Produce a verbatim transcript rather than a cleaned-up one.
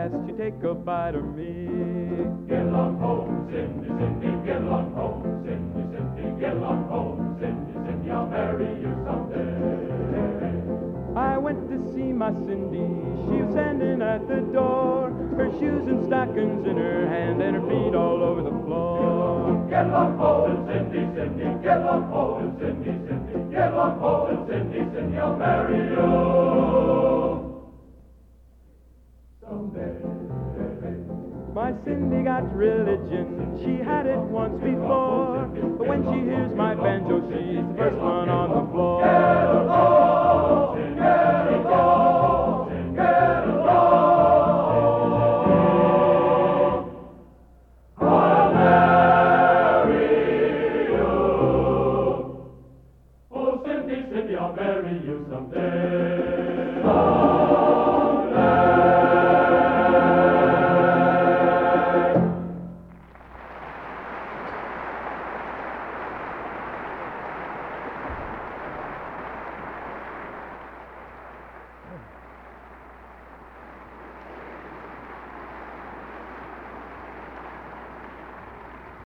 last you take a bite of me. Get along home, Cindy, Cindy, get along home, Cindy, Cindy, get along home, Cindy, Cindy, I'll marry you someday. I went to see my Cindy, she was standing at the door, her shoes and stockings in her hand and her feet all over the floor. Get along home, Cindy, Cindy, get along home, Cindy, Cindy, get along home, Cindy, Cindy, I'll marry you someday. My Cindy got religion, she had it once before, but when she hears my banjo, she's the first one on the floor. Get along, get along, get along, I'll marry you. Oh, Cindy, Cindy, I'll marry you someday.